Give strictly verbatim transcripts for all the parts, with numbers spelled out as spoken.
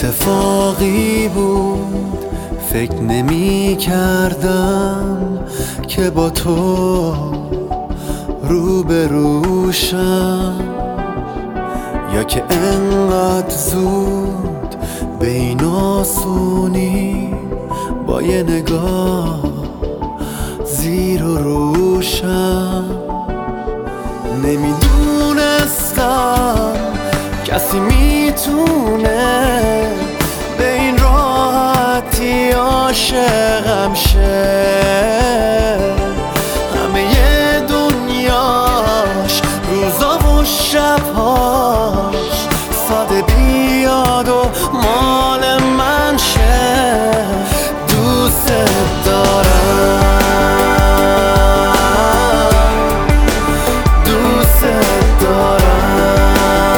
اتفاقی بود، فکر نمی کردم که با تو روبروشم، یا که انقدر زود به این آسونی با یه نگاه زیر و روشم. نمیدونستم کسی میتونه به این راحتی عاشقم شه، همه ی دنیاش روزا و شبهاش ساده بیاد و مال من شه. دوست دارم، دوست دارم،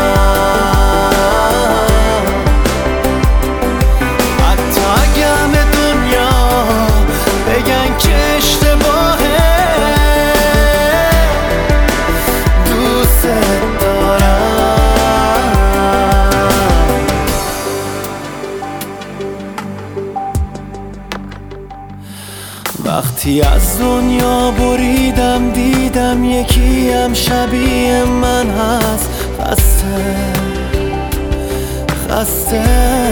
حتی اگه همه دنیا بگن که اشتباهه. دوست دارم. وقتی از دنیا بریدم دیدم یکی هم شبیه من هست، خسته خسته.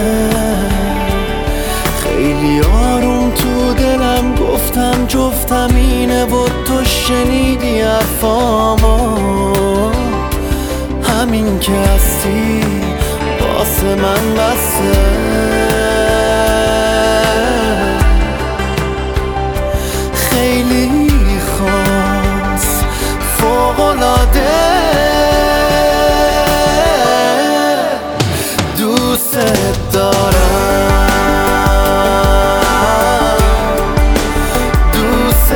خیلی آروم تو دلم گفتم جفتم اینه و تو شنیدی حرفامو. همین که هستی واسه من بسه. خیلی خاص فوق‌العاده. دوست دارم، دوست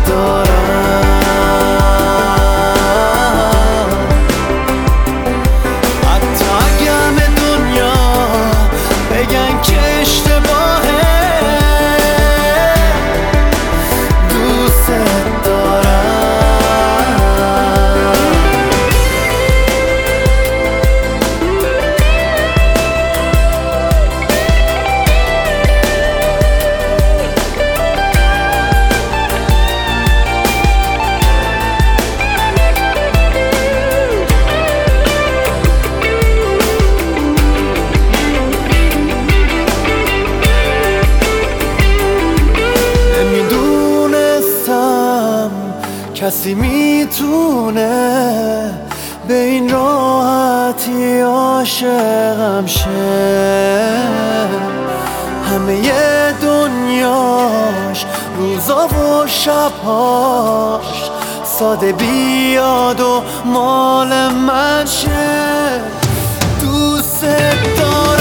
دارم، حتی اگه همه دنیا بگن که اشتباهه. کسی میتونه به این راحتی عاشقم شه، همه ی دنیاش روزا و شبهاش ساده بیاد و مال من شه. دوست دارم.